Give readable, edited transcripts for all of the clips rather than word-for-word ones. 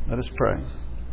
Let us pray.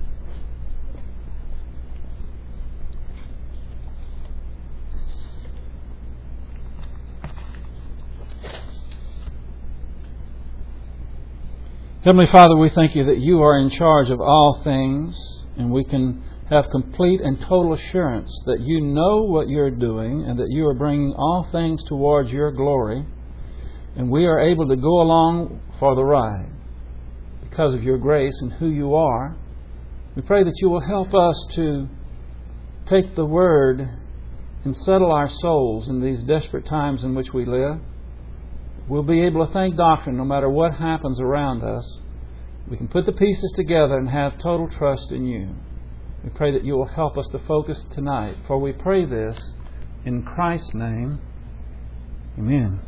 Heavenly Father, we thank You that You are in charge of all things, and we can have complete and total assurance that You know what You're doing and that You are bringing all things towards Your glory, and we are able to go along for the ride because of Your grace and who You are. We pray that You will help us to take the Word and settle our souls in these desperate times in which we live. We'll be able to think doctrine no matter what happens around us. We can put the pieces together and have total trust in You. We pray that You will help us to focus tonight, for we pray this in Christ's name. Amen.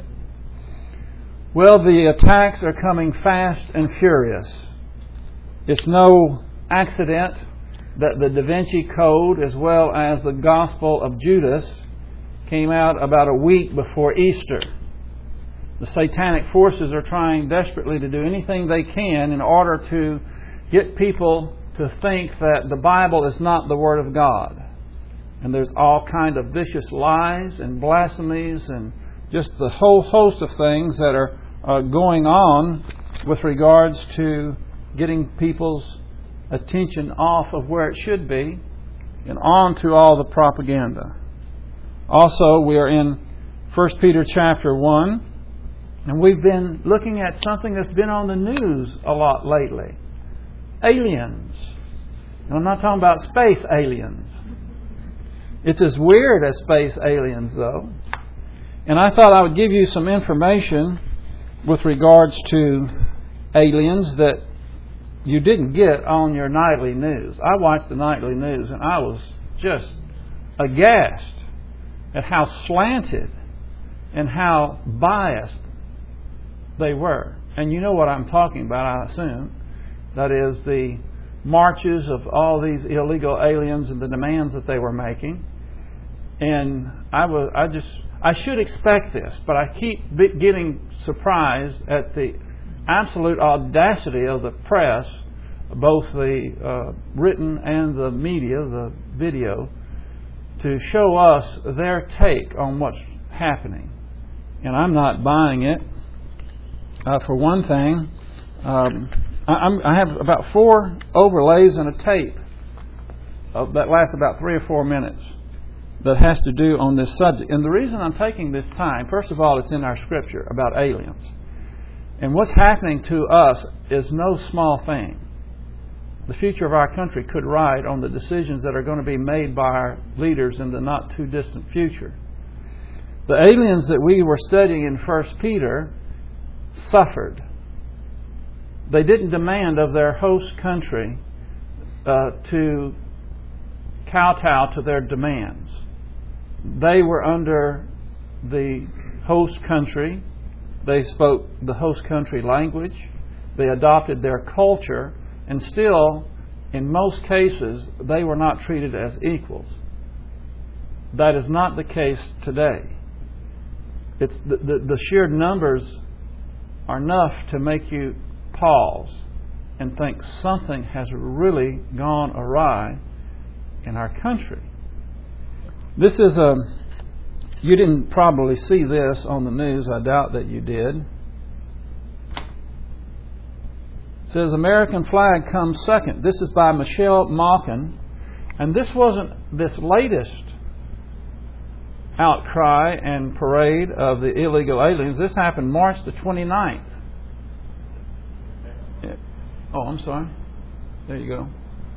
Well, the attacks are coming fast and furious. It's no accident that the Da Vinci Code, as well as the Gospel of Judas, came out about a week before Easter. The satanic forces are trying desperately to do anything they can in order to get people to think that the Bible is not the Word of God. And there's all kind of vicious lies and blasphemies and just the whole host of things that are going on with regards to getting people's attention off of where it should be and on to all the propaganda. Also, we are in 1 Peter chapter 1. And we've been looking at something that's been on the news a lot lately. Aliens. And I'm not talking about space aliens. It's as weird as space aliens, though. And I thought I would give you some information with regards to aliens that you didn't get on your nightly news. I watched the nightly news and I was just aghast at how slanted and how biased they were. And you know what I'm talking about, I assume. That is the marches of all these illegal aliens and the demands that they were making. And I should expect this, but I keep getting surprised at the absolute audacity of the press, both the written and the media, the video, to show us their take on what's happening. And I'm not buying it. For one thing, I have about 4 overlays and a tape that lasts about 3 or 4 minutes that has to do on this subject. And the reason I'm taking this time, first of all, it's in our scripture about aliens. And what's happening to us is no small thing. The future of our country could ride on the decisions that are going to be made by our leaders in the not too distant future. The aliens that we were studying in 1 Peter suffered. They didn't demand of their host country to kowtow to their demands. They were under the host country. They spoke the host country language. They adopted their culture, and still, in most cases, they were not treated as equals. That is not the case today. It's the sheer numbers are enough to make you pause and think something has really gone awry in our country. This is you didn't probably see this on the news. I doubt that you did. It says American flag comes second. This is by Michelle Malkin. And this wasn't this latest outcry and parade of the illegal aliens. This happened March the 29th. Oh, I'm sorry. There you go.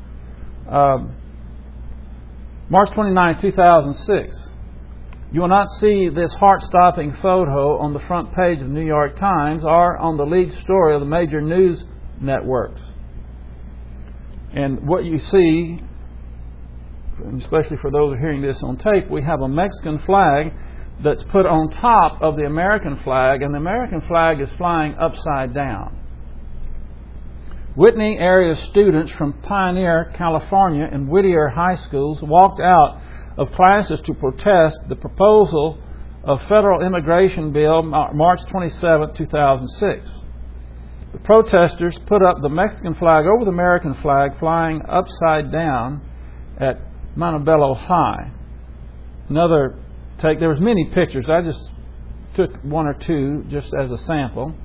March 29, 2006. You will not see this heart-stopping photo on the front page of the New York Times or on the lead story of the major news networks. And what you see, especially for those who are hearing this on tape, we have a Mexican flag that's put on top of the American flag, and the American flag is flying upside down. Whitney area students from Pioneer, California, and Whittier high schools walked out of classes to protest the proposal of federal immigration bill March 27, 2006. The protesters put up the Mexican flag over the American flag, flying upside down at Montebello High. Another take, there was many pictures. I just took one or two just as a sample.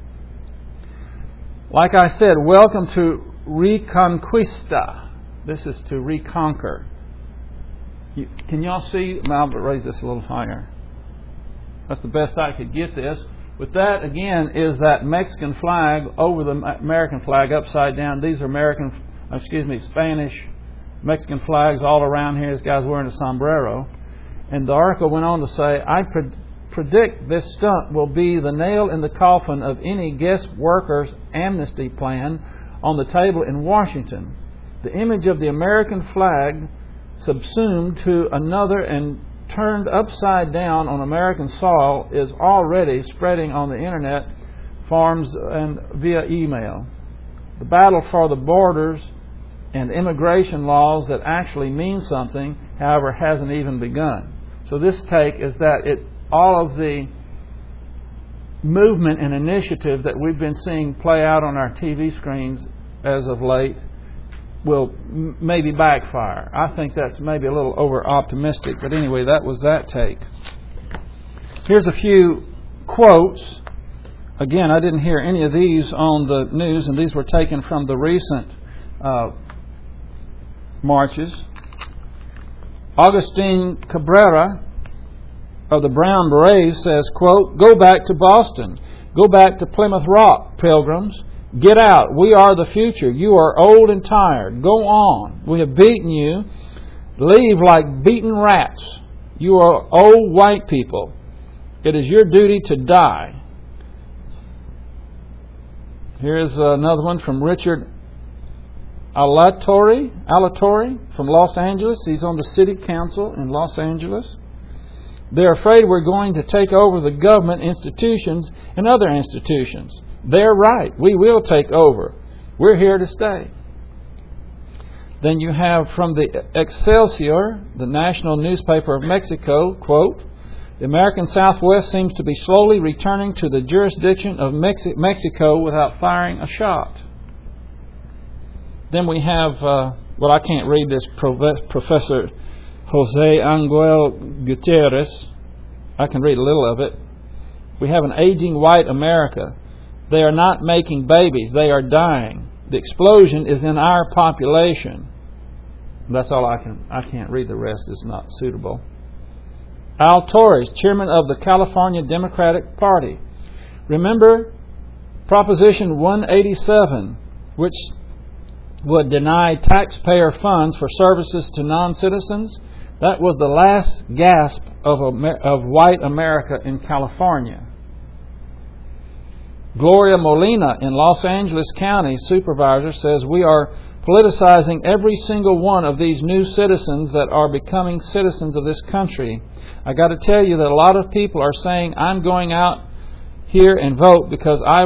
Like I said, welcome to Reconquista. This is to reconquer. Can y'all see? I'll raise this a little higher. That's the best I could get this. But that, again, is that Mexican flag over the American flag upside down. These are Spanish Mexican flags all around here. This guy's wearing a sombrero. And the article went on to say, I predict this stunt will be the nail in the coffin of any guest workers' amnesty plan on the table in Washington. The image of the American flag subsumed to another and turned upside down on American soil is already spreading on the internet, forums, and via email. The battle for the borders and immigration laws that actually mean something, however, hasn't even begun. So this take is that all of the movement and initiative that we've been seeing play out on our TV screens as of late will maybe backfire. I think that's maybe a little over-optimistic, but anyway, that was that take. Here's a few quotes. Again, I didn't hear any of these on the news, and these were taken from the recent marches. Augustine Cabrera of the Brown Berets says, quote, "Go back to Boston. Go back to Plymouth Rock, pilgrims. Get out. We are the future. You are old and tired. Go on. We have beaten you. Leave like beaten rats. You are old white people. It is your duty to die." Here's another one from Richard Alatorre from Los Angeles. He's on the city council in Los Angeles. "They're afraid we're going to take over the government institutions and other institutions. They're right. We will take over. We're here to stay." Then you have from the Excelsior, the national newspaper of Mexico, quote, "The American Southwest seems to be slowly returning to the jurisdiction of Mexico without firing a shot." Then we have, I can't read this, Professor Jose Angel Gutierrez. I can read a little of it. "We have an aging white America. They are not making babies. They are dying. The explosion is in our population." That's all I can't read the rest. It's not suitable. Al Torres, chairman of the California Democratic Party. "Remember Proposition 187, which would deny taxpayer funds for services to non-citizens? That was the last gasp of white America in California." Gloria Molina in Los Angeles County supervisor says, "We are politicizing every single one of these new citizens that are becoming citizens of this country. I got to tell you that a lot of people are saying, I'm going out here and vote because I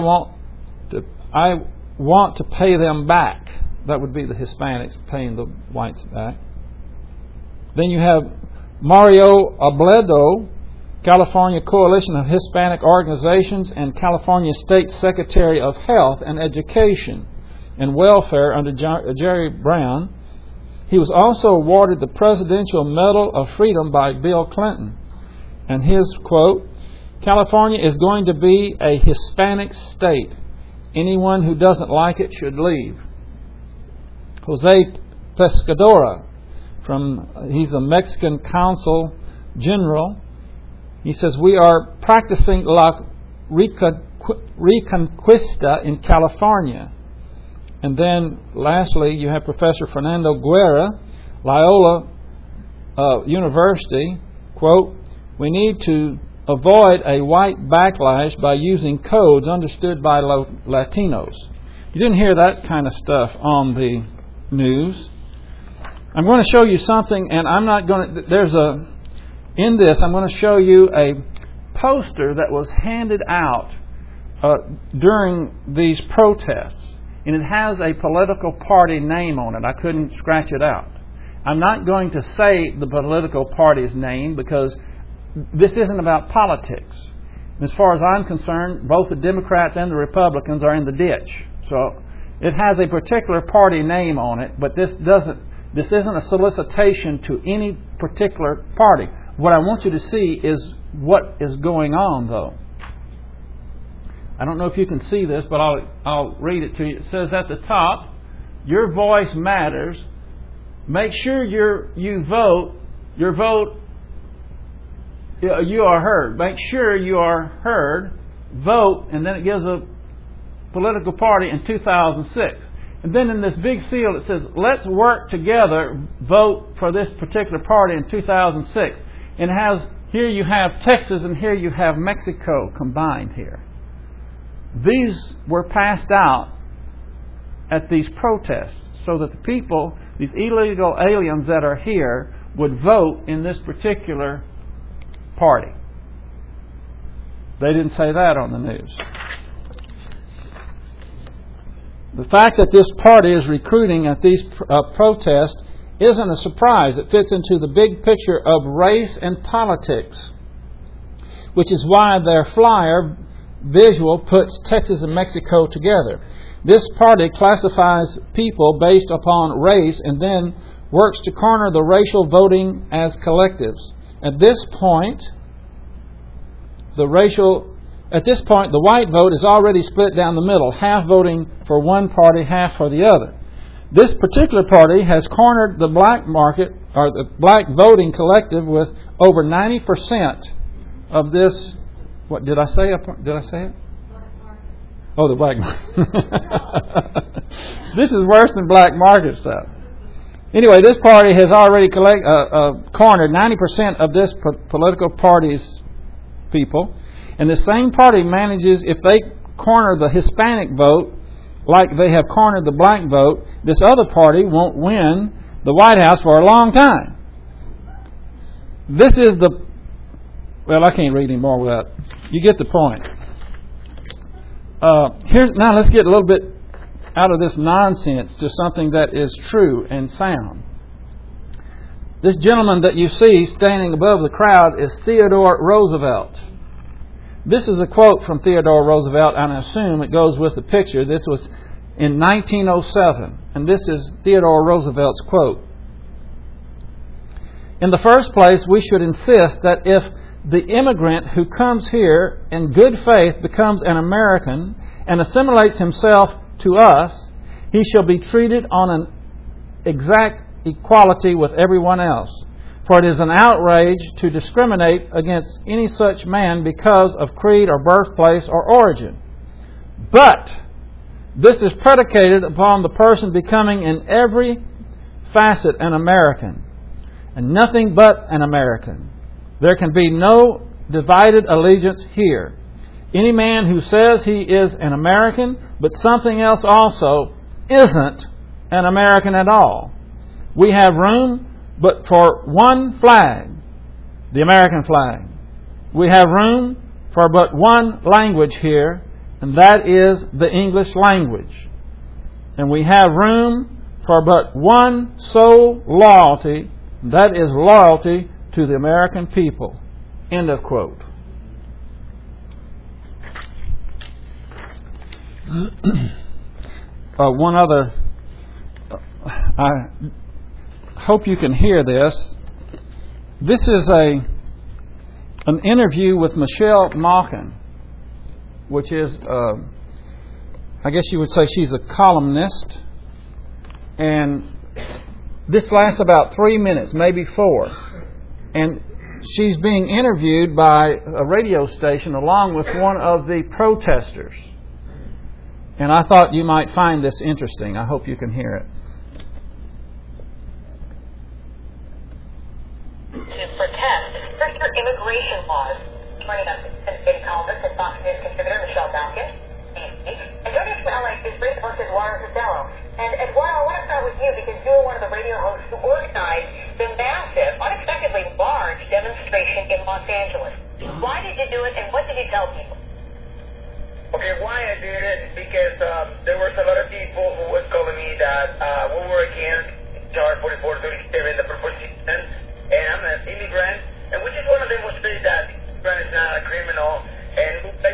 want to pay them back." That would be the Hispanics paying the whites back. Then you have Mario Obledo, California Coalition of Hispanic Organizations and California State Secretary of Health and Education and Welfare under Jerry Brown. He was also awarded the Presidential Medal of Freedom by Bill Clinton. And his quote, "California is going to be a Hispanic state. Anyone who doesn't like it should leave." Jose Pescadora, he's a Mexican consul general. He says, "We are practicing La Reconquista in California." And then, lastly, you have Professor Fernando Guerra, Loyola University, quote, "We need to avoid a white backlash by using codes understood by Latinos." You didn't hear that kind of stuff on the news. I'm going to show you something, and I'm going to show you a poster that was handed out during these protests, and it has a political party name on it. I couldn't scratch it out. I'm not going to say the political party's name because this isn't about politics. As far as I'm concerned, both the Democrats and the Republicans are in the ditch. So it has a particular party name on it, but this isn't a solicitation to any particular party. What I want you to see is what is going on, though. I don't know if you can see this, but I'll read it to you. It says at the top, your voice matters. Make sure you vote. Your vote, you are heard. Make sure you are heard. Vote, and then it gives a political party in 2006. And then in this big seal it says, let's work together, vote for this particular party in 2006. And it has, here you have Texas and here you have Mexico combined here. These were passed out at these protests so that the people, these illegal aliens that are here, would vote in this particular party. They didn't say that on the news. The fact that this party is recruiting at these protests isn't a surprise. It fits into the big picture of race and politics, which is why their flyer visual puts Texas and Mexico together. This party classifies people based upon race and then works to corner the racial voting as collectives. At this point, the white vote is already split down the middle, half voting for one party, half for the other. This particular party has cornered the black market, or the black voting collective, with over 90% of this. What did I say? Did I say it? Oh, the black market. This is worse than black market stuff. Anyway, this party has already cornered 90% of this political party's people. And the same party manages, if they corner the Hispanic vote like they have cornered the black vote, this other party won't win the White House for a long time. This is well, I can't read anymore with that. You get the point. Now let's get a little bit out of this nonsense to something that is true and sound. This gentleman that you see standing above the crowd is Theodore Roosevelt. This is a quote from Theodore Roosevelt, and I assume it goes with the picture. This was in 1907, and this is Theodore Roosevelt's quote. In the first place, we should insist that if the immigrant who comes here in good faith becomes an American and assimilates himself to us, he shall be treated on an exact equality with everyone else. For it is an outrage to discriminate against any such man because of creed or birthplace or origin. But this is predicated upon the person becoming in every facet an American, and nothing but an American. There can be no divided allegiance here. Any man who says he is an American, but something else also, isn't an American at all. We have room but for one flag, the American flag. We have room for but one language here, and that is the English language. And we have room for but one sole loyalty, and that is loyalty to the American people. End of quote. One other, I hope you can hear this. This is an interview with Michelle Malkin, which is, I guess you would say she's a columnist. And this lasts about 3 minutes, maybe 4. And she's being interviewed by a radio station along with one of the protesters. And I thought you might find this interesting. I hope you can hear it. To protest stricter immigration laws. Joining us in Columbus is Fox News contributor Michelle Malkin. And joining us from LA is Bruce versus Eduardo Costello. And Eduardo, I want to start with you because you were one of the radio hosts who organized the massive, unexpectedly large demonstration in Los Angeles. Why did you do it and what did you tell people? Okay, why I did it is because there was a lot of people who was telling me that we were against Chart 4437, the proposition, and I'm an immigrant, and we just want to demonstrate that immigrant is not a criminal, and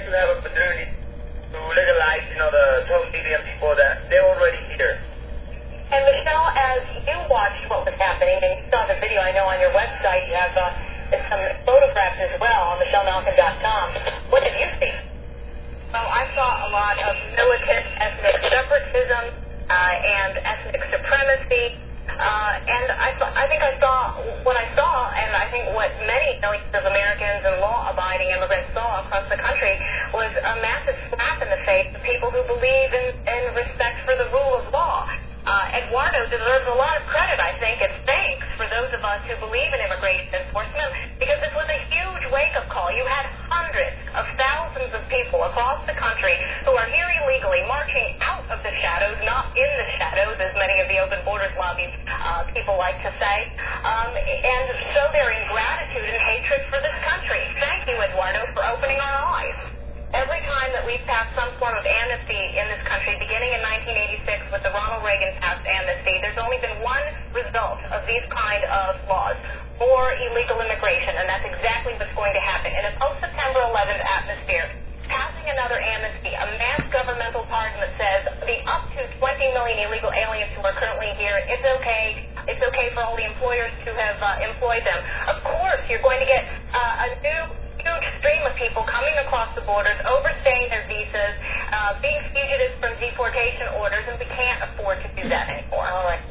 to have opportunity to legalize, the 12 million people that they're already here. And Michelle, as you watched what was happening, and you saw the video, I know on your website, you have some photographs as well on MichelleMalkin.com. What did you see? Well, I saw a lot of militant ethnic separatism and ethnic supremacy. And I think I saw what I saw, and I think what many millions of Americans and law-abiding immigrants saw across the country was a massive slap in the face of people who believe in respect for the rule of law. Eduardo deserves a lot of credit, I think, and thanks for those of us who believe in immigration enforcement, because this was a huge wake-up call. You had hundreds of thousands of people across the country who are here illegally, marching out of the shadows, not in the shadows, as many of the Open Borders lobby people like to say, and show their ingratitude and hatred for this country. Thank you, Eduardo, for opening our eyes. Every time that we've passed some form of amnesty in this country, beginning in 1986 with the Ronald Reagan passed amnesty, there's only been one result of these kind of laws: more illegal immigration, and that's exactly what's going to happen. In a post-September 11th atmosphere, passing another amnesty, a mass governmental pardon that says the up to 20 million illegal aliens who are currently here, it's okay for all the employers to have employed them. Of course, you're going to get a new huge stream of people coming across the borders, overstaying their visas, being fugitives from deportation orders, and we can't afford to do that anymore. All right.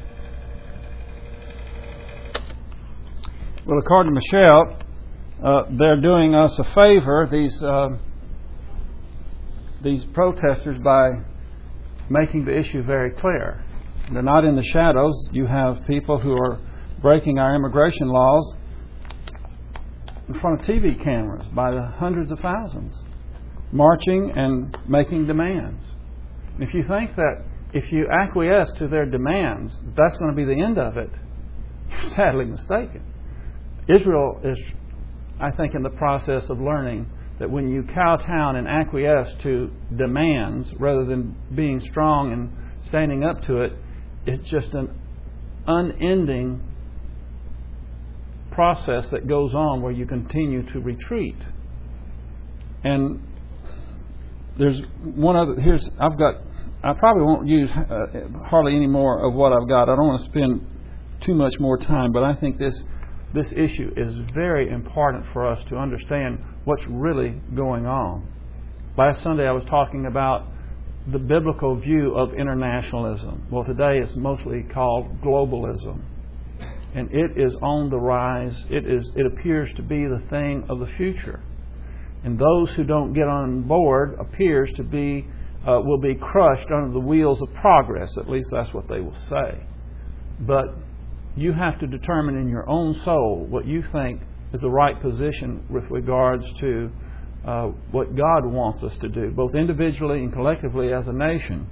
Well, according to Michelle, they're doing us a favor, these protesters, by making the issue very clear. They're not in the shadows. You have people who are breaking our immigration laws in front of TV cameras by the hundreds of thousands, marching and making demands. If you think that if you acquiesce to their demands, that's going to be the end of it, you're sadly mistaken. Israel is, I think, in the process of learning that when you kowtow and acquiesce to demands rather than being strong and standing up to it, it's just an unending process that goes on where you continue to retreat. And there's one other. I probably won't use hardly any more of what I've got. I don't want to spend too much more time, but I think this issue is very important for us to understand what's really going on. Last Sunday I was talking about the biblical view of internationalism. Well, today it's mostly called globalism. And it is on the rise. It appears to be the thing of the future. And those who don't get on board appears to be will be crushed under the wheels of progress. At least that's what they will say. But you have to determine in your own soul what you think is the right position with regards to what God wants us to do, both individually and collectively as a nation.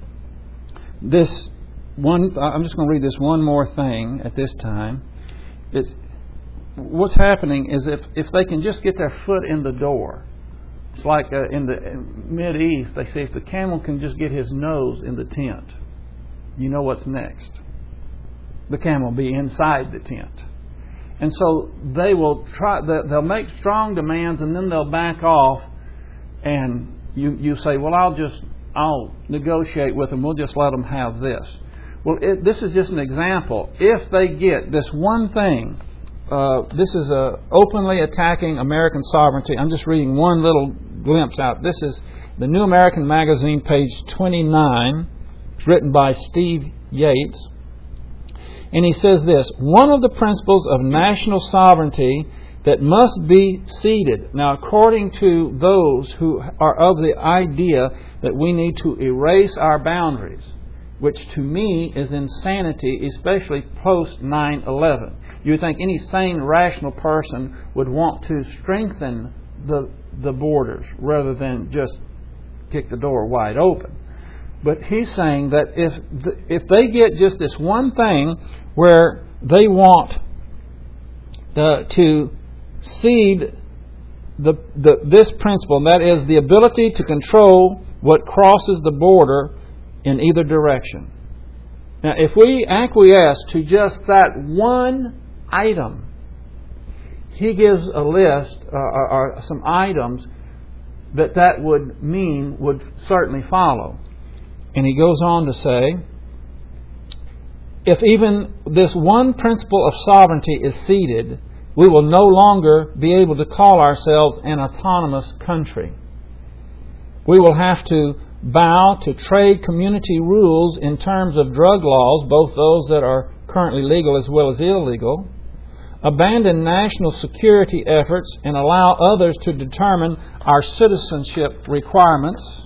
I'm just going to read this one more thing at this time. What's happening is if they can just get their foot in the door, it's like in the Mideast, they say if the camel can just get his nose in the tent, you know what's next. The camel will be inside the tent. And so they will they'll make strong demands and then they'll back off, and you say, well, I'll negotiate with them, we'll just let them have this. Well, this is just an example. If they get this one thing, this is openly attacking American sovereignty. I'm just reading one little glimpse out. This is the New American Magazine, page 29. It's written by Steve Yates. And he says this: one of the principles of national sovereignty that must be ceded. Now, according to those who are of the idea that we need to erase our boundaries, which to me is insanity, especially post 9/11. You would think any sane, rational person would want to strengthen the borders rather than just kick the door wide open. But he's saying that if they get just this one thing where they want to cede this principle, and that is the ability to control what crosses the border in either direction. Now, if we acquiesce to just that one item, he gives a list or some items that would mean would certainly follow. And he goes on to say, if even this one principle of sovereignty is ceded, we will no longer be able to call ourselves an autonomous country. We will have to bow to trade community rules in terms of drug laws, both those that are currently legal as well as illegal, abandon national security efforts and allow others to determine our citizenship requirements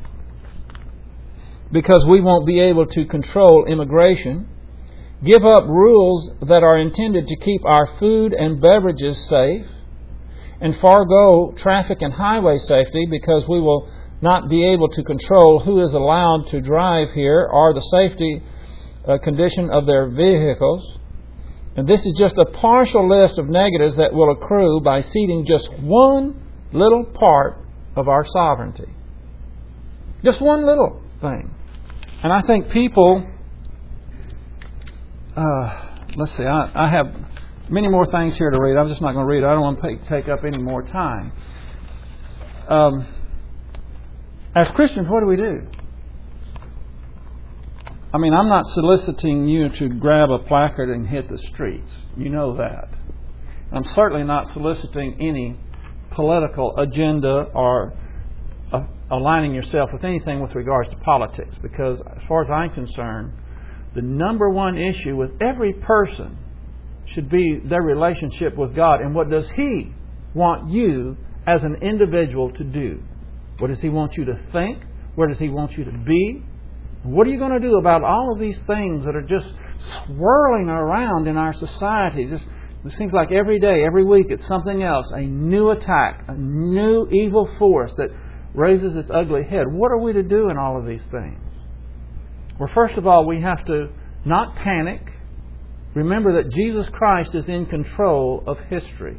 because we won't be able to control immigration, give up rules that are intended to keep our food and beverages safe, and forego traffic and highway safety because we will not be able to control who is allowed to drive here or the safety condition of their vehicles. And this is just a partial list of negatives that will accrue by ceding just one little part of our sovereignty. Just one little thing. And I think people, let's see, I have many more things here to read. I'm just not going to read it. I don't want to take up any more time. As Christians, what do we do? I mean, I'm not soliciting you to grab a placard and hit the streets. You know that. I'm certainly not soliciting any political agenda or aligning yourself with anything with regards to politics, because as far as I'm concerned, the number one issue with every person should be their relationship with God and what does He want you as an individual to do. What does He want you to think? Where does He want you to be? What are you going to do about all of these things that are just swirling around in our society? It seems like every day, every week, it's something else. A new attack, a new evil force that raises its ugly head. What are we to do in all of these things? Well, first of all, we have to not panic. Remember that Jesus Christ is in control of history.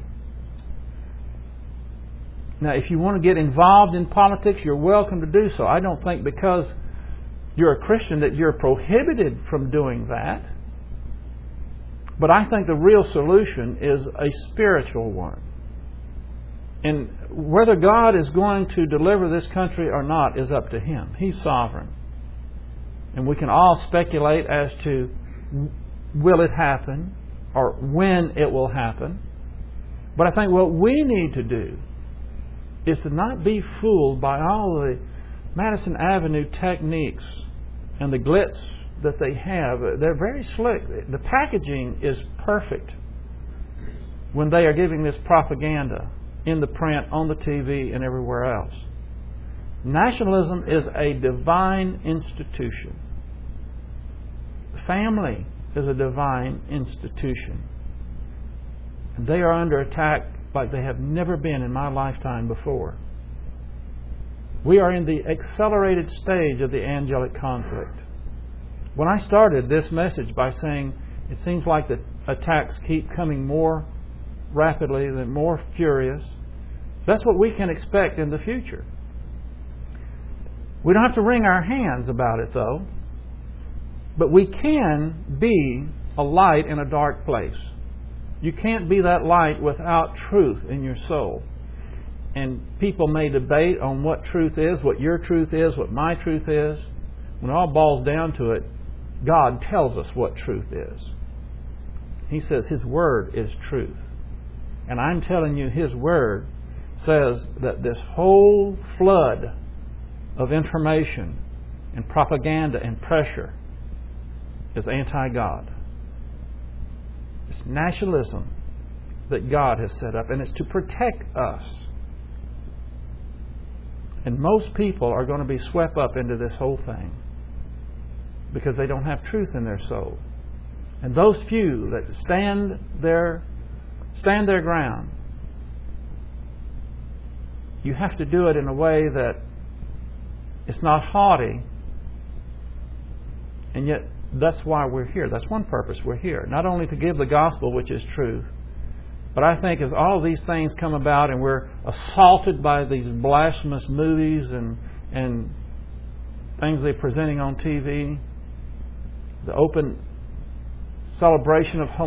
Now, if you want to get involved in politics, you're welcome to do so. I don't think because you're a Christian that you're prohibited from doing that. But I think the real solution is a spiritual one. And whether God is going to deliver this country or not is up to Him. He's sovereign. And we can all speculate as to will it happen or when it will happen. But I think what we need to do is to not be fooled by all the Madison Avenue techniques and the glitz that they have. They're very slick. The packaging is perfect when they are giving this propaganda in the print, on the TV, and everywhere else. Nationalism is a divine institution. Family is a divine institution. And they are under attack like they have never been in my lifetime before. We are in the accelerated stage of the angelic conflict. When I started this message by saying it seems like the attacks keep coming more rapidly and more furious, that's what we can expect in the future. We don't have to wring our hands about it, though. But we can be a light in a dark place. You can't be that light without truth in your soul. And people may debate on what truth is, what your truth is, what my truth is. When it all boils down to it, God tells us what truth is. He says His Word is truth. And I'm telling you, His Word says that this whole flood of information and propaganda and pressure is anti-God. It's nationalism that God has set up, and it's to protect us. And most people are going to be swept up into this whole thing because they don't have truth in their soul. And those few that stand their ground, you have to do it in a way that it's not haughty, and yet that's why we're here. That's one purpose we're here. Not only to give the gospel, which is truth, but I think as all of these things come about and we're assaulted by these blasphemous movies and things they're presenting on TV, the open celebration of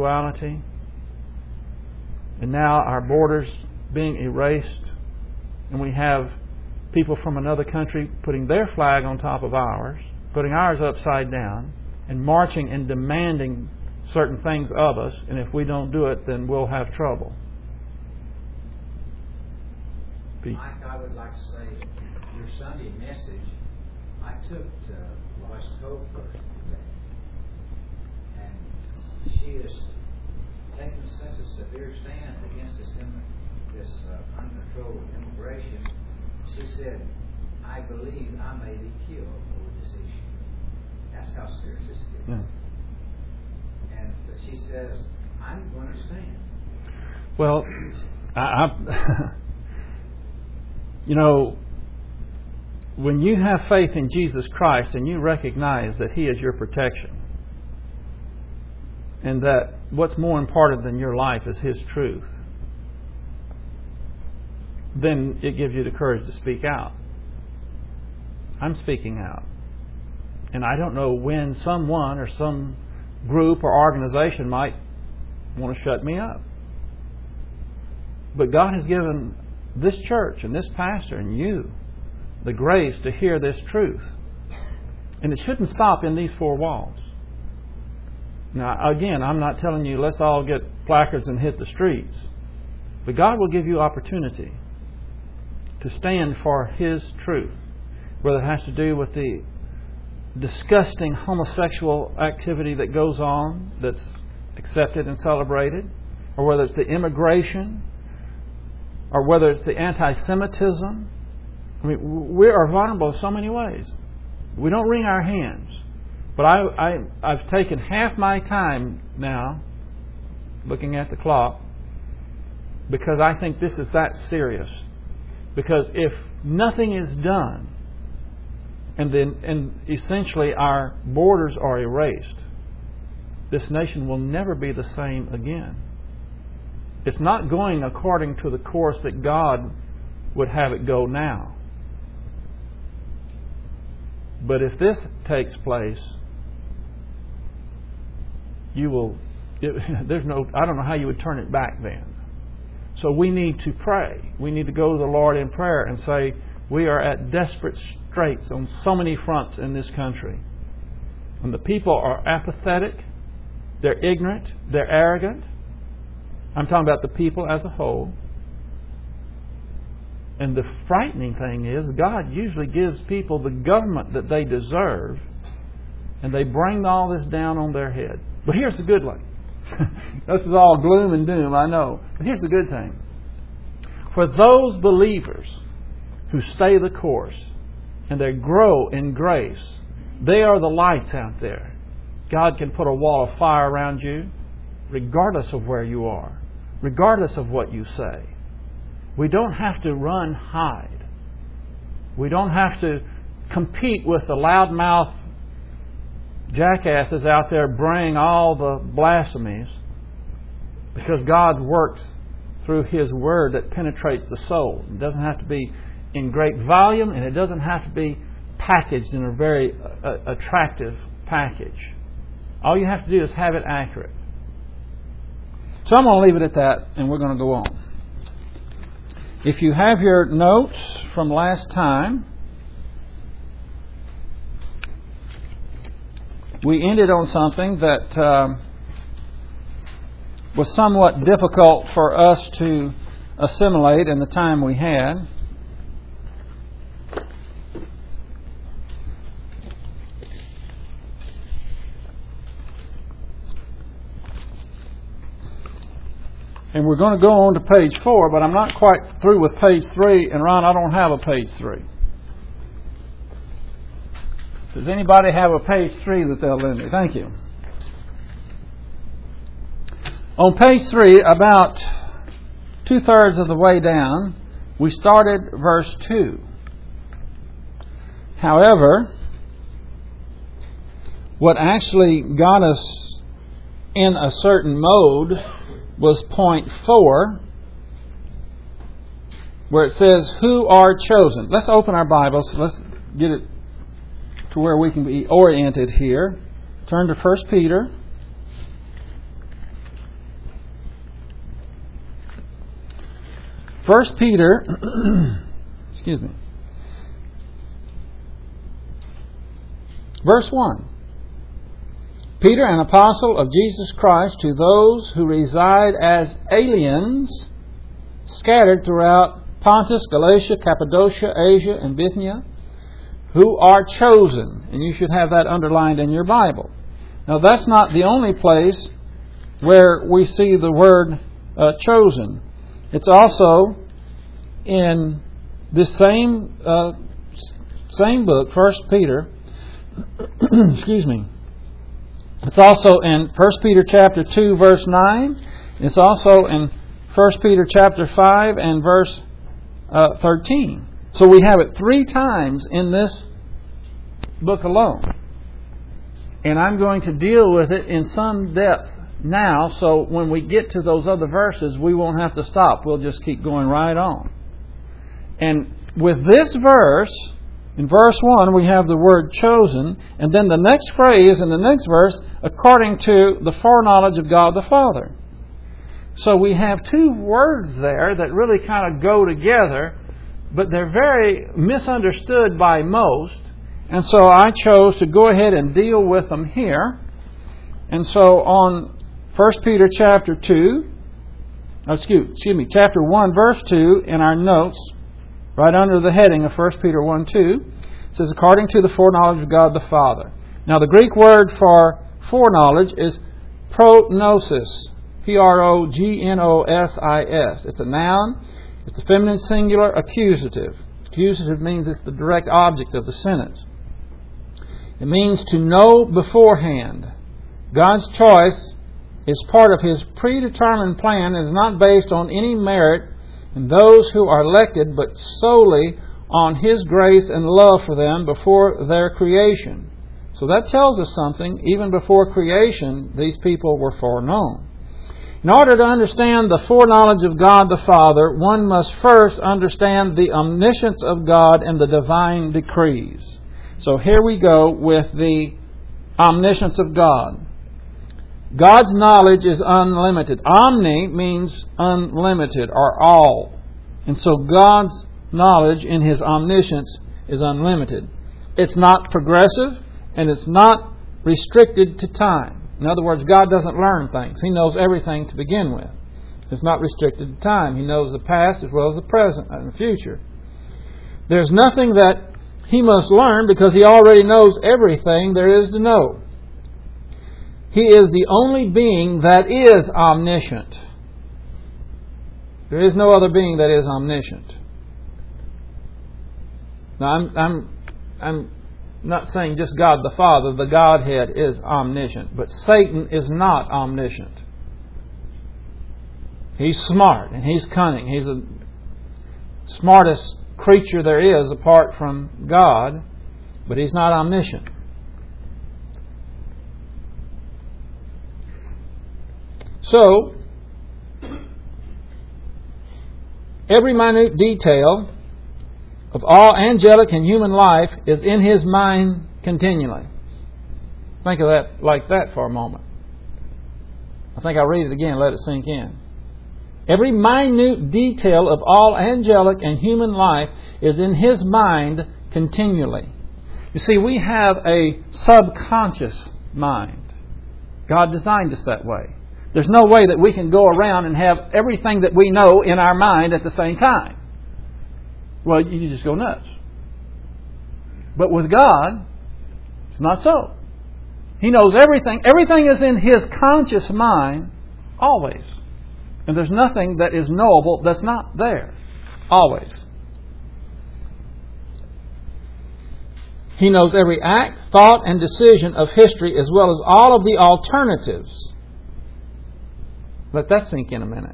homosexuality, and now our borders being erased, and we have people from another country putting their flag on top of ours, putting ours upside down, and marching and demanding certain things of us, and if we don't do it, then we'll have trouble. Mike, I would like to say, your Sunday message, I took to Lois Cofer today, and she is taking such a severe stand against this uncontrolled immigration. She said, I believe I may be killed over this issue. That's how serious this is. Yeah. And she says, I'm going to stand. Well, you know, when you have faith in Jesus Christ and you recognize that He is your protection, and that what's more important than your life is His truth, then it gives you the courage to speak out. I'm speaking out. And I don't know when someone or some group or organization might want to shut me up. But God has given this church and this pastor and you the grace to hear this truth. And it shouldn't stop in these four walls. Now, again, I'm not telling you let's all get placards and hit the streets. But God will give you opportunity to stand for His truth, whether it has to do with the disgusting homosexual activity that goes on, that's accepted and celebrated, or whether it's the immigration, or whether it's the anti-Semitism. I mean, we are vulnerable in so many ways. We don't wring our hands. But I've taken half my time now looking at the clock because I think this is that serious. Because if nothing is done, and essentially our borders are erased, this nation will never be the same again. It's not going according to the course that God would have it go now. But if this takes place, I don't know how you would turn it back then. So we need to pray. We need to go to the Lord in prayer and say, we are at desperate straits on so many fronts in this country. And the people are apathetic, they're ignorant, they're arrogant. I'm talking about the people as a whole. And the frightening thing is, God usually gives people the government that they deserve, and they bring all this down on their head. But here's the good one. This is all gloom and doom, I know. But here's the good thing. For those believers who stay the course and they grow in grace, they are the lights out there. God can put a wall of fire around you regardless of where you are, regardless of what you say. We don't have to run, hide. We don't have to compete with the loudmouth jackasses out there bringing all the blasphemies, because God works through His Word that penetrates the soul. It doesn't have to be in great volume, and it doesn't have to be packaged in a very attractive package. All you have to do is have it accurate. So I'm going to leave it at that, and we're going to go on. If you have your notes from last time, we ended on something that was somewhat difficult for us to assimilate in the time we had. And we're going to go on to page 4, but I'm not quite through with page 3. And Ron, I don't have a page 3. Does anybody have a page 3 that they'll lend me? Thank you. On page 3, about 2/3 of the way down, we started verse 2. However, what actually got us in a certain mode was point 4, where it says, who are chosen. Let's open our Bibles. Let's get it to where we can be oriented here. Turn to 1 Peter. 1 Peter Excuse me. Verse 1. Peter, an apostle of Jesus Christ, to those who reside as aliens, scattered throughout Pontus, Galatia, Cappadocia, Asia, and Bithynia, who are chosen. And you should have that underlined in your Bible. Now, that's not the only place where we see the word chosen. It's also in this same book, 1 Peter. Excuse me. It's also in 1 Peter chapter 2, verse 9. It's also in 1 Peter chapter 5 and verse 13. So we have it 3 times in this book alone. And I'm going to deal with it in some depth now, so when we get to those other verses, we won't have to stop. We'll just keep going right on. And with this verse, in verse 1, we have the word chosen, and then the next phrase in the next verse, according to the foreknowledge of God the Father. So we have 2 words there that really kind of go together, but they're very misunderstood by most. And so I chose to go ahead and deal with them here. And so on 1 Peter chapter 2, chapter 1, verse 2, in our notes, right under the heading of 1 Peter 1, 2, it says, according to the foreknowledge of God the Father. Now, the Greek word for foreknowledge is prognosis. Prognosis. It's a noun. It's the feminine singular accusative. Accusative means it's the direct object of the sentence. It means to know beforehand. God's choice is part of His predetermined plan and is not based on any merit in those who are elected, but solely on His grace and love for them before their creation. So that tells us something. Even before creation, these people were foreknown. In order to understand the foreknowledge of God the Father, one must first understand the omniscience of God and the divine decrees. So here we go with the omniscience of God. God's knowledge is unlimited. Omni means unlimited or all. And so God's knowledge in His omniscience is unlimited. It's not progressive and it's not restricted to time. In other words, God doesn't learn things. He knows everything to begin with. It's not restricted to time. He knows the past as well as the present and the future. There's nothing that He must learn because He already knows everything there is to know. He is the only being that is omniscient. There is no other being that is omniscient. Now, I'm not saying just God the Father. The Godhead is omniscient. But Satan is not omniscient. He's smart and he's cunning. He's the smartest creature there is apart from God. But he's not omniscient. So, every minute detail of all angelic and human life is in His mind continually. Think of that like that for a moment. I think I'll read it again, let it sink in. Every minute detail of all angelic and human life is in His mind continually. You see, we have a subconscious mind. God designed us that way. There's no way that we can go around and have everything that we know in our mind at the same time. Well, you just go nuts. But with God, it's not so. He knows everything. Everything is in His conscious mind always. And there's nothing that is knowable that's not there. Always. He knows every act, thought, and decision of history as well as all of the alternatives. Let that sink in a minute.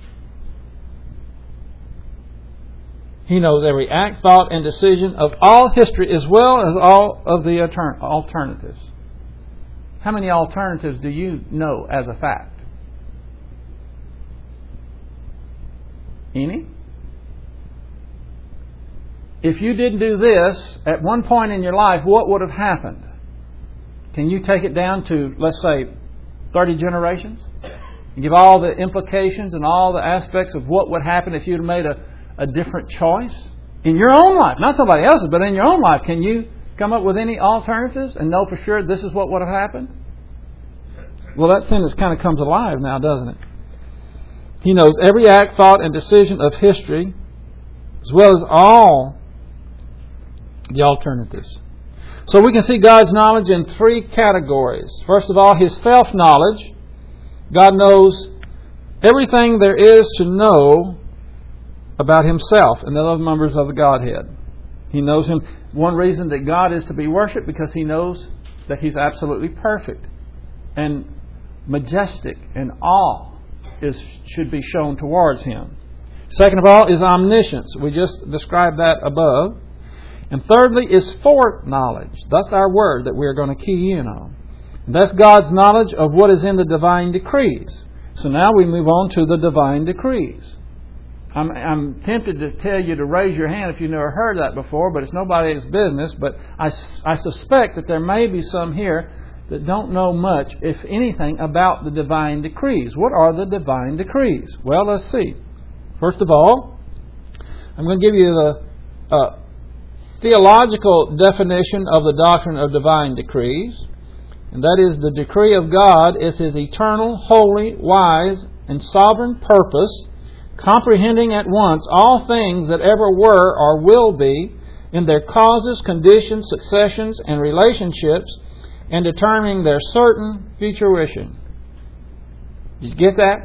He knows every act, thought, and decision of all history as well as all of the alternatives. How many alternatives do you know as a fact? Any? If you didn't do this at one point in your life, what would have happened? Can you take it down to, let's say, 30 generations? And give all the implications and all the aspects of what would happen if you'd made a different choice? In your own life, not somebody else's, but in your own life, can you come up with any alternatives and know for sure this is what would have happened? Well, that sentence kind of comes alive now, doesn't it? He knows every act, thought, and decision of history, as well as all the alternatives. So we can see God's knowledge in three categories. First of all, His self-knowledge. God knows everything there is to know about Himself and the other members of the Godhead. He knows Him. One reason that God is to be worshipped, because He knows that He's absolutely perfect and majestic, and awe should be shown towards Him. Second of all is omniscience. We just described that above. And thirdly is foreknowledge. That's our word that we're going to key in on. And that's God's knowledge of what is in the divine decrees. So now we move on to the divine decrees. I'm tempted to tell you to raise your hand if you've never heard that before, but it's nobody's business. But I suspect that there may be some here that don't know much, if anything, about the divine decrees. What are the divine decrees? Well, let's see. First of all, I'm going to give you the theological definition of the doctrine of divine decrees. And that is, the decree of God is His eternal, holy, wise, and sovereign purpose, comprehending at once all things that ever were or will be in their causes, conditions, successions, and relationships, and determining their certain fruition. Did you get that?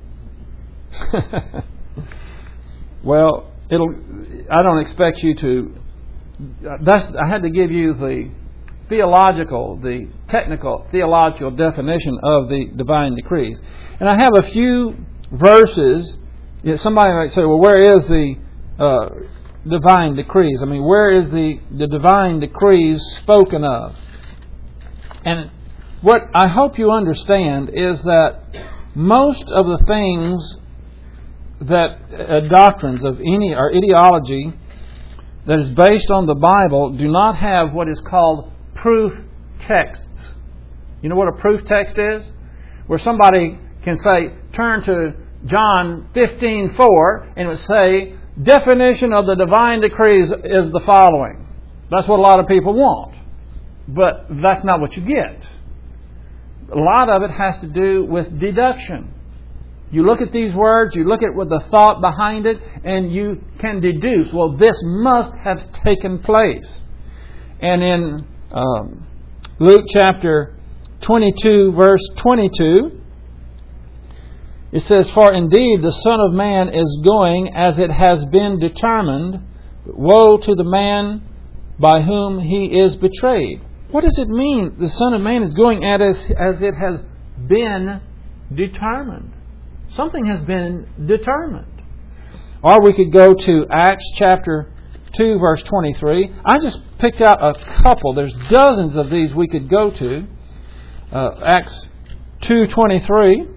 Well, I don't expect you to. I had to give you the technical theological definition of the divine decrees. And I have a few verses. Somebody might say, well, where is the divine decrees? I mean, where is the divine decrees spoken of? And what I hope you understand is that most of the things that doctrines of any or ideology that is based on the Bible do not have what is called proof texts. You know what a proof text is? Where somebody can say, turn to John 15:4, and it would say, definition of the divine decrees is the following. That's what a lot of people want. But that's not what you get. A lot of it has to do with deduction. You look at these words, you look at what the thought behind it, and you can deduce, well, this must have taken place. And in Luke chapter 22, verse 22, it says, for indeed the Son of Man is going as it has been determined, but woe to the man by whom He is betrayed. What does it mean? The Son of Man is going as it has been determined. Something has been determined. Or we could go to Acts chapter 2, verse 23. I just picked out a couple. There's dozens of these we could go to. Acts 2:23.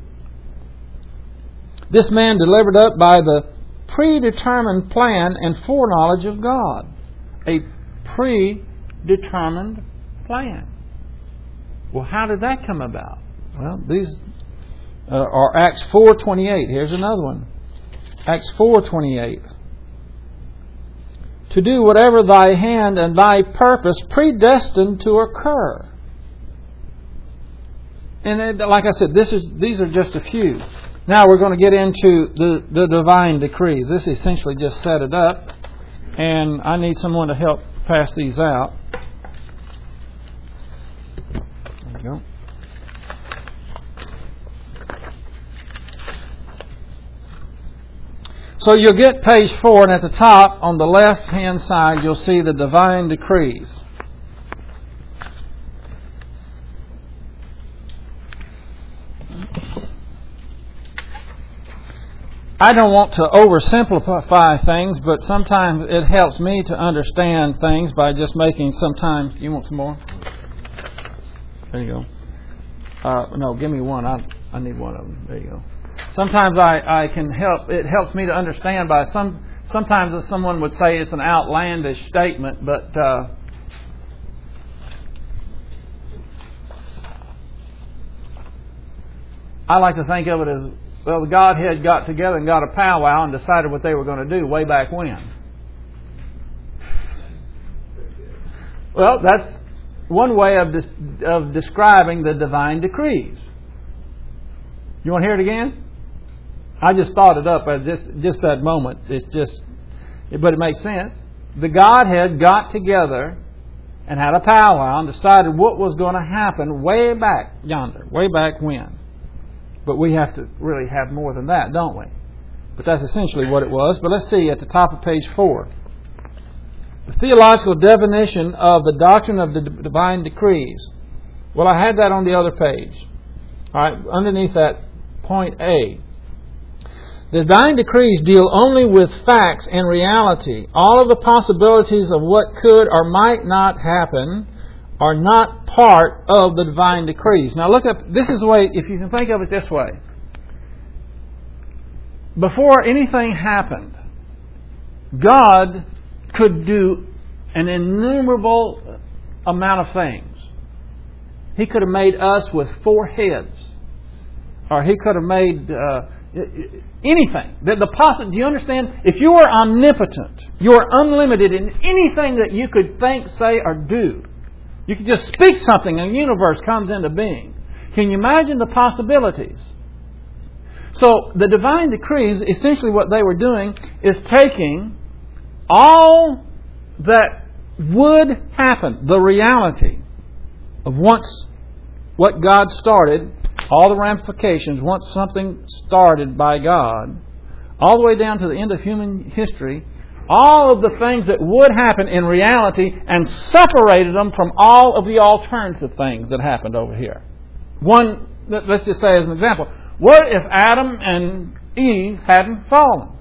This man delivered up by the predetermined plan and foreknowledge of God. A predetermined plan. Well, how did that come about? Well, these are Acts 4:28. Here's another one. Acts 4:28. To do whatever thy hand and thy purpose predestined to occur. And like I said, these are just a few. Now we're going to get into the divine decrees. This essentially just set it up. And I need someone to help pass these out. There you go. So you'll get page 4, and at the top, on the left-hand side, you'll see the divine decrees. I don't want to oversimplify things, but sometimes it helps me to understand things by just making sometimes... You want some more? There you go. No, give me one. I need one of them. There you go. Sometimes I can help. It helps me to understand by sometimes someone would say it's an outlandish statement, but I like to think of it as, well, the Godhead got together and got a powwow and decided what they were going to do way back when. Well, that's one way of describing the divine decrees. You want to hear it again? I just thought it up at just that moment. But it makes sense. The Godhead got together and had a powwow and decided what was going to happen way back yonder, way back when. But we have to really have more than that, don't we? But that's essentially what it was. But let's see at the top of page 4. The theological definition of the doctrine of the divine decrees. Well, I had that on the other page. All right, underneath that, point A. The divine decrees deal only with facts and reality. All of the possibilities of what could or might not happen are not part of the divine decrees. Now look up, this is the way, if you can think of it this way. Before anything happened, God could do an innumerable amount of things. He could have made us with 4 heads. Or He could have made anything. Do you understand? If you are omnipotent, you are unlimited in anything that you could think, say, or do. You could just speak something and the universe comes into being. Can you imagine the possibilities? So the divine decrees, essentially what they were doing is taking all that would happen, the reality of once what God started, all the ramifications, once something started by God, all the way down to the end of human history, all of the things that would happen in reality, and separated them from all of the alternative things that happened over here. One, let's just say as an example, what if Adam and Eve hadn't fallen?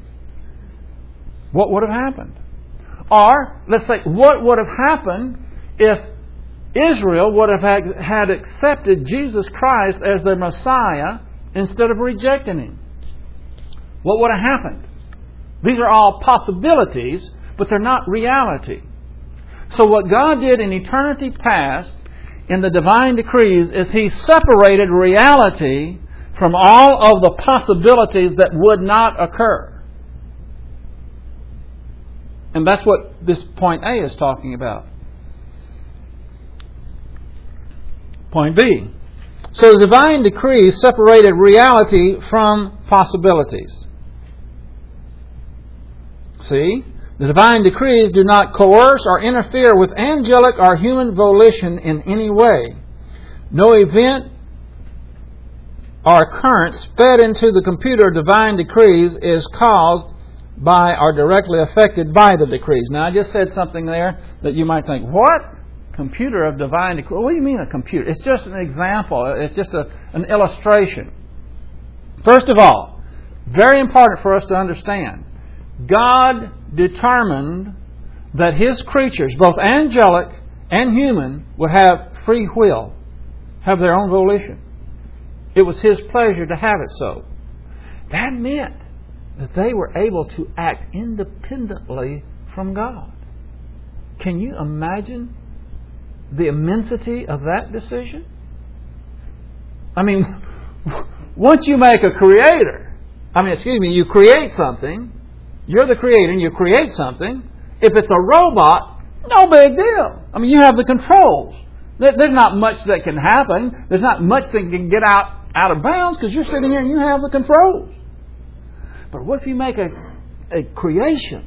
What would have happened? Or, let's say, what would have happened if Israel would have had accepted Jesus Christ as their Messiah instead of rejecting Him? What would have happened? These are all possibilities, but they're not reality. So what God did in eternity past, in the divine decrees, is He separated reality from all of the possibilities that would not occur. And that's what this point A is talking about. Point B. So the divine decrees separated reality from possibilities. See? The divine decrees do not coerce or interfere with angelic or human volition in any way. No event or occurrence fed into the computer of divine decrees is caused by or directly affected by the decrees. Now I just said something there that you might think, what? Computer of divine decrees? What do you mean a computer? It's just an example. It's just an illustration. First of all, very important for us to understand, God determined that His creatures, both angelic and human, would have free will, have their own volition. It was His pleasure to have it so. That meant that they were able to act independently from God. Can you imagine the immensity of that decision? I mean, once you make a creator, you create something, you're the creator and you create something. If it's a robot, no big deal. I mean, you have the controls. There's not much that can happen. There's not much that can get out of bounds because you're sitting here and you have the controls. But what if you make a creation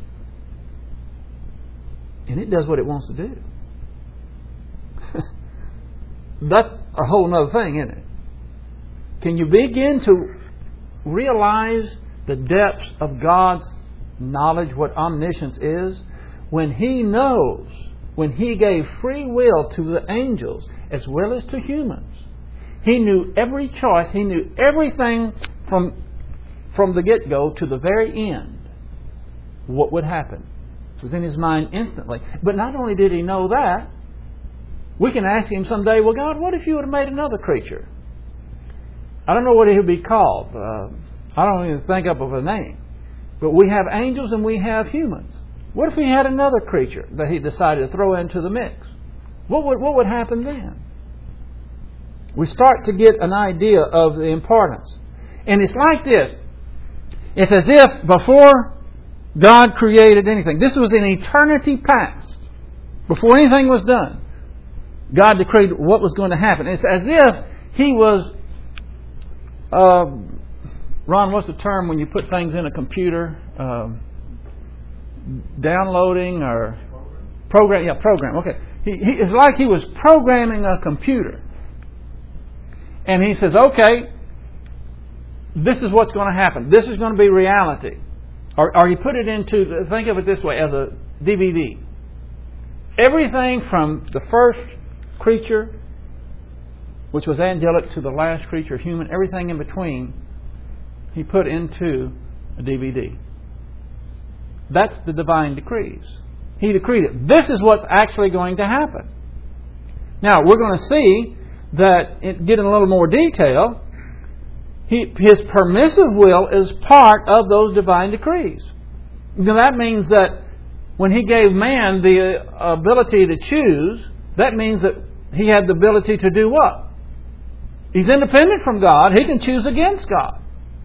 and it does what it wants to do? That's a whole other thing, isn't it? Can you begin to realize the depths of God's knowledge, what omniscience is? When He knows, when He gave free will to the angels as well as to humans, He knew every choice, He knew everything from the get-go to the very end, what would happen. It was in His mind instantly. But not only did He know that, we can ask Him someday, well, God, what if you would have made another creature? I don't know what He would be called. I don't even think up of a name. But we have angels and we have humans. What if He had another creature that He decided to throw into the mix? What would happen then? We start to get an idea of the importance. And it's like this. It's as if before God created anything, this was in eternity past. Before anything was done, God decreed what was going to happen. It's as if He was, Ron, what's the term when you put things in a computer? Downloading or program? Yeah, program. Okay. It's like He was programming a computer. And He says, okay, this is what's going to happen. This is going to be reality. Or He put it into, think of it this way, as a DVD. Everything from the first creature, which was angelic, to the last creature, human, everything in between, He put into a DVD. That's the divine decrees. He decreed it. This is what's actually going to happen. Now, we're going to see that, get in a little more detail, His permissive will is part of those divine decrees. Now, that means that when He gave man the ability to choose, that means that he had the ability to do what? He's independent from God. He can choose against God.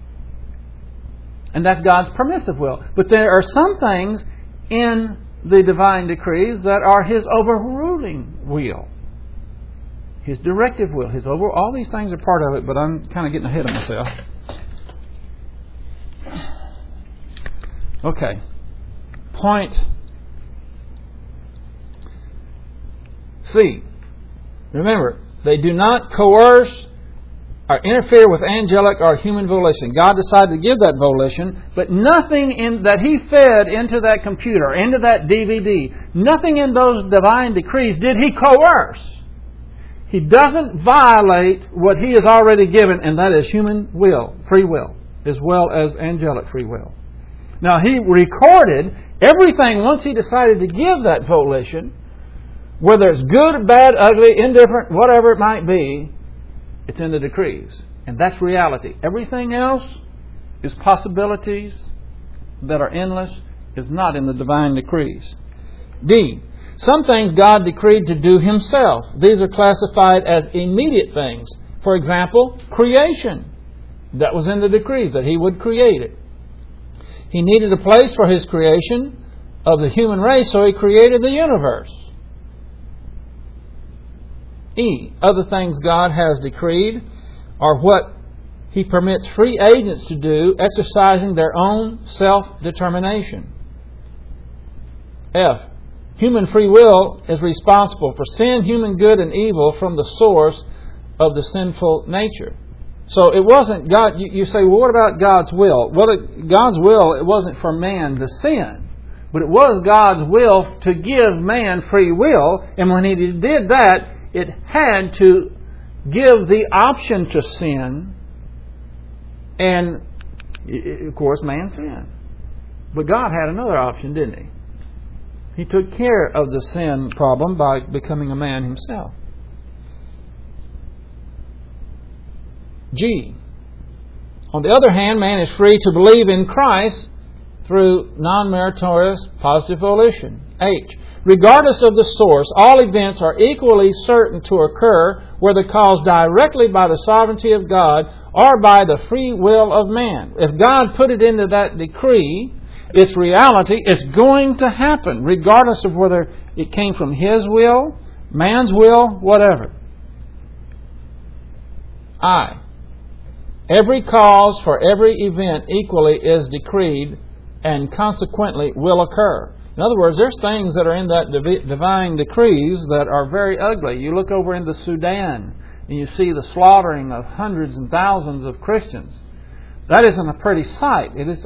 And that's God's permissive will. But there are some things in the divine decrees that are His overruling will. His directive will. All these things are part of it, but I'm kind of getting ahead of myself. Okay. Point C. Remember, they do not coerce or interfere with angelic or human volition. God decided to give that volition, but nothing that He fed into that computer, into that DVD, nothing in those divine decrees did He coerce. He doesn't violate what He has already given, and that is human will, free will, as well as angelic free will. Now, He recorded everything once He decided to give that volition, whether it's good, bad, ugly, indifferent, whatever it might be, it's in the decrees. And that's reality. Everything else is possibilities that are endless, is not in the divine decrees. D. Some things God decreed to do Himself. These are classified as immediate things. For example, creation. That was in the decrees, that He would create it. He needed a place for His creation of the human race, so He created the universe. E. Other things God has decreed are what He permits free agents to do, exercising their own self-determination. F. Human free will is responsible for sin, human good, and evil from the source of the sinful nature. So it wasn't God. You say, well, what about God's will? Well, God's will, it wasn't for man to sin. But it was God's will to give man free will. And when He did that, it had to give the option to sin. And, of course, man sinned. But God had another option, didn't He? He took care of the sin problem by becoming a man Himself. G. On the other hand, man is free to believe in Christ through non-meritorious positive volition. H. Regardless of the source, all events are equally certain to occur, whether caused directly by the sovereignty of God or by the free will of man. If God put it into that decree, its reality, it's going to happen, regardless of whether it came from His will, man's will, whatever. I. Every cause for every event equally is decreed and consequently will occur. In other words, there's things that are in that divine decrees that are very ugly. You look over in the Sudan and you see the slaughtering of hundreds and thousands of Christians. That isn't a pretty sight. It's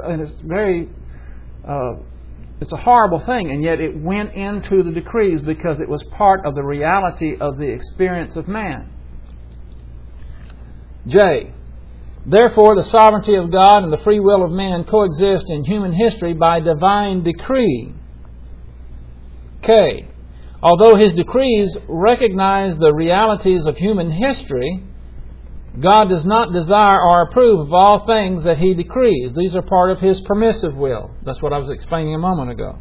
a horrible thing, and yet it went into the decrees because it was part of the reality of the experience of man. J. Therefore, the sovereignty of God and the free will of man coexist in human history by divine decree. K. Although His decrees recognize the realities of human history, God does not desire or approve of all things that He decrees. These are part of His permissive will. That's what I was explaining a moment ago.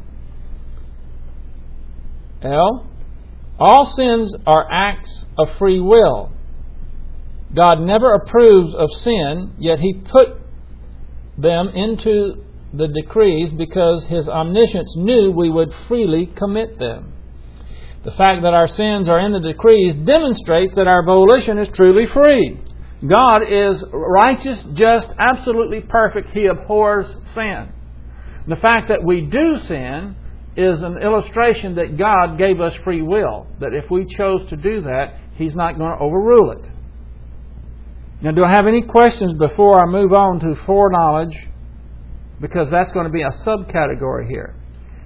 L. All sins are acts of free will. God never approves of sin, yet He put them into the decrees because His omniscience knew we would freely commit them. The fact that our sins are in the decrees demonstrates that our volition is truly free. God is righteous, just, absolutely perfect. He abhors sin. The fact that we do sin is an illustration that God gave us free will. That if we chose to do that, He's not going to overrule it. Now, do I have any questions before I move on to foreknowledge? Because that's going to be a subcategory here.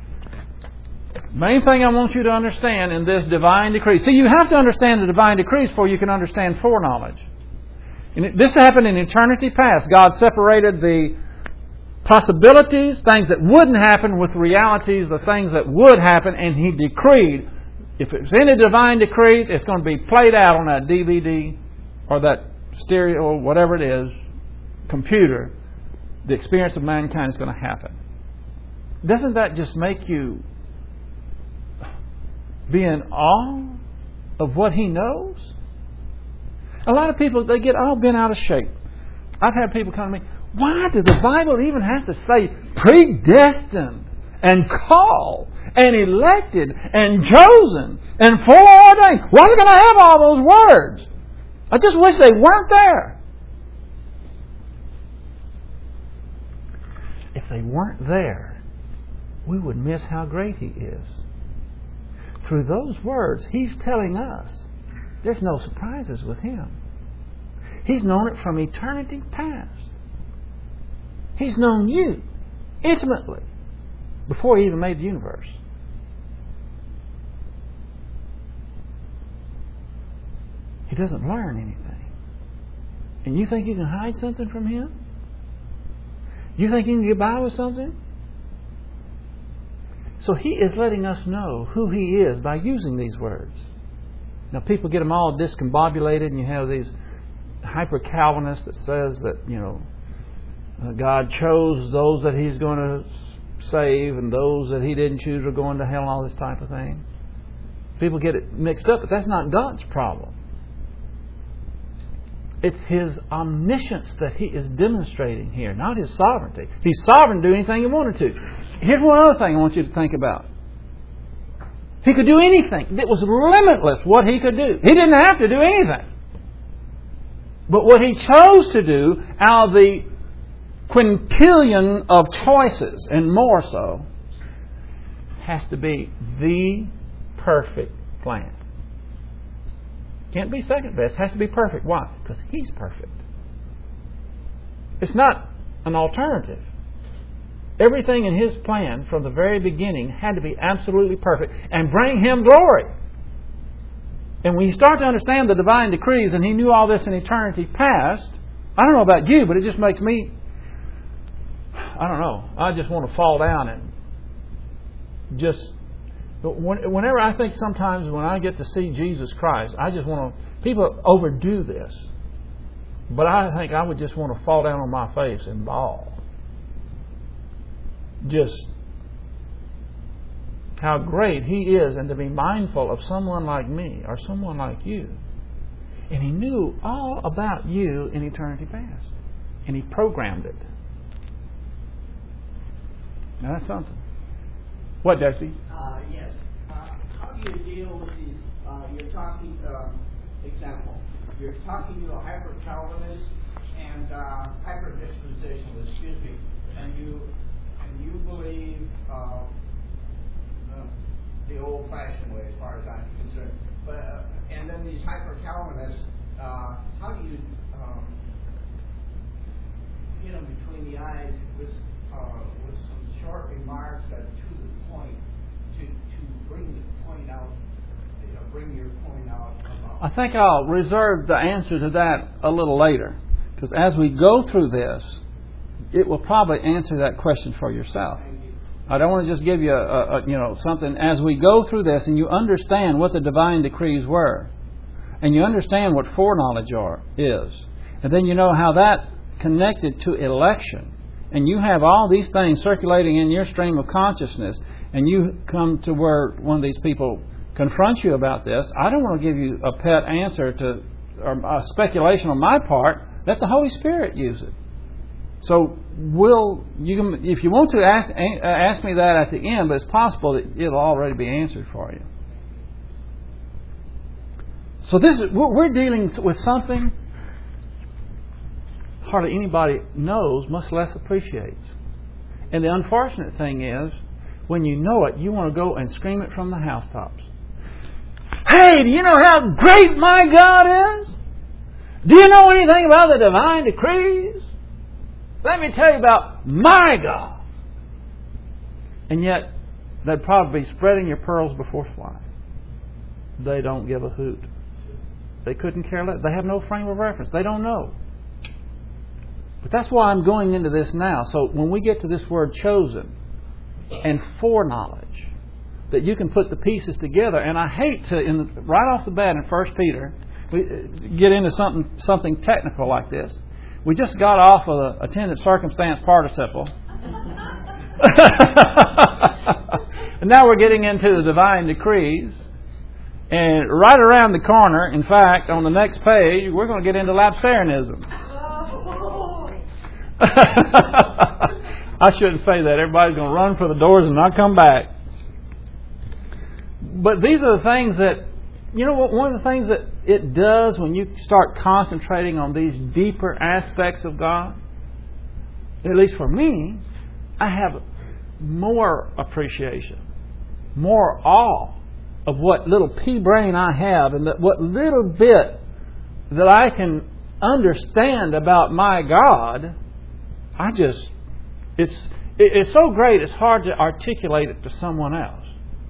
Main thing I want you to understand in this divine decree. See, you have to understand the divine decrees before you can understand foreknowledge. And this happened in eternity past. God separated the possibilities, things that wouldn't happen, with realities, the things that would happen, and He decreed, if it's in a divine decree, it's going to be played out on that DVD or that stereo or whatever it is, computer. The experience of mankind is going to happen. Doesn't that just make you be in awe of what He knows? A lot of people, they get all bent out of shape. I've had people come to me, why does the Bible even have to say predestined and called and elected and chosen and foreordained? Why is it going to have all those words? I just wish they weren't there. If they weren't there, we would miss how great He is. Through those words, He's telling us there's no surprises with Him. He's known it from eternity past. He's known you intimately before He even made the universe. He doesn't learn anything. And you think you can hide something from Him? You think you can get by with something? So He is letting us know who He is by using these words. Now people get them all discombobulated, and you have these hyper-Calvinists that says that, God chose those that He's going to save, and those that He didn't choose are going to hell, and all this type of thing. People get it mixed up, but that's not God's problem. It's His omniscience that He is demonstrating here, not His sovereignty. He's sovereign to do anything He wanted to. Here's one other thing I want you to think about. He could do anything. It was limitless what He could do. He didn't have to do anything. But what He chose to do out of the quintillion of choices, and more so, has to be the perfect plan. Can't be second best. Has to be perfect. Why? Because He's perfect. It's not an alternative. Everything in His plan from the very beginning had to be absolutely perfect and bring Him glory. And when you start to understand the divine decrees, and He knew all this in eternity past, I don't know about you, but it just makes me, I just want to fall down and just, whenever I think sometimes when I get to see Jesus Christ, I just want to, people overdo this, but I think I would just want to fall down on my face and bawl. Just how great He is, and to be mindful of someone like me or someone like you. And He knew all about you in eternity past. And He programmed it. Now that's something. What, Dusty? Yes. How do you deal with these, you're talking, example, you're talking to a hyper-Calvinist and hyper-dispensationalist, and you believe the old-fashioned way, as far as I'm concerned. But and then these hyper-Calvinists, how do you hit them between the eyes with some short remarks that are to the point, to bring the point out, bring your point out? I think I'll reserve the answer to that a little later, because as we go through this, it will probably answer that question for yourself. I don't want to just give you something. As we go through this and you understand what the divine decrees were, and you understand what foreknowledge is, and then you know how that's connected to election, and you have all these things circulating in your stream of consciousness, and you come to where one of these people confronts you about this, I don't want to give you a pet answer to or a speculation on my part. Let the Holy Spirit use it. So if you want to ask me that at the end, but it's possible that it'll already be answered for you. So we're dealing with something hardly anybody knows, much less appreciates. And the unfortunate thing is, when you know it, you want to go and scream it from the housetops. Hey, do you know how great my God is? Do you know anything about the divine decrees? Let me tell you about my God. And yet, they'd probably be spreading your pearls before swine. They don't give a hoot. They couldn't care less. They have no frame of reference. They don't know. But that's why I'm going into this now. So when we get to this word chosen and foreknowledge, that you can put the pieces together. And I hate to, right off the bat in 1 Peter, we get into something technical like this. We just got off of the attendant circumstance participle. And now we're getting into the divine decrees. And right around the corner, in fact, on the next page, we're going to get into lapsarianism. I shouldn't say that. Everybody's going to run for the doors and not come back. But these are the things that, you know what, one of the things that it does when you start concentrating on these deeper aspects of God, at least for me, I have more appreciation, more awe of what little pea brain I have and what little bit that I can understand about my God. It's so great it's hard to articulate it to someone else.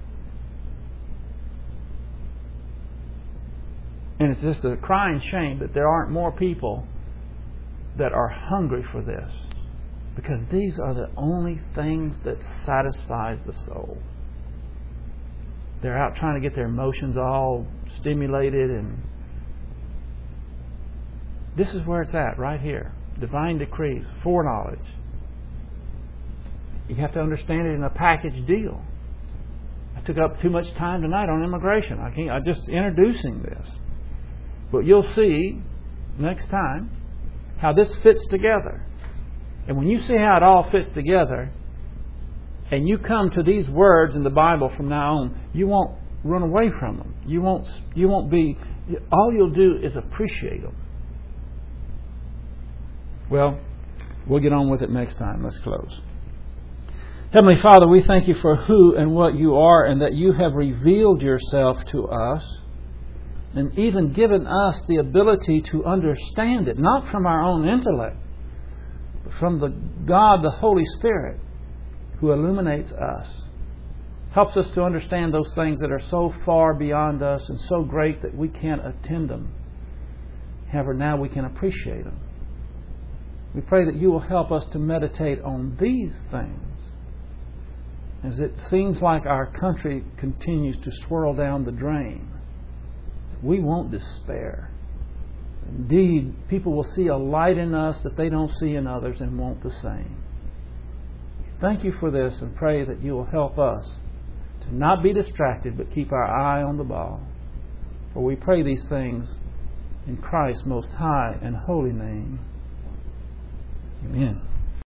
And it's just a crying shame that there aren't more people that are hungry for this. Because these are the only things that satisfies the soul. They're out trying to get their emotions all stimulated, and this is where it's at, right here. Divine decrees, foreknowledge. You have to understand it in a package deal. I took up too much time tonight on immigration. I'm just introducing this. But you'll see next time how this fits together. And when you see how it all fits together, and you come to these words in the Bible from now on, you won't run away from them. You won't be. All you'll do is appreciate them. Well, we'll get on with it next time. Let's close. Heavenly Father, we thank you for who and what you are, and that you have revealed yourself to us, and even given us the ability to understand it, not from our own intellect, but from the God, the Holy Spirit, who illuminates us, helps us to understand those things that are so far beyond us and so great that we can't attend them. However, now we can appreciate them. We pray that you will help us to meditate on these things, as it seems like our country continues to swirl down the drain. We won't despair. Indeed, people will see a light in us that they don't see in others and want the same. Thank you for this, and pray that you will help us to not be distracted but keep our eye on the ball. For we pray these things in Christ's most high and holy name. Amen.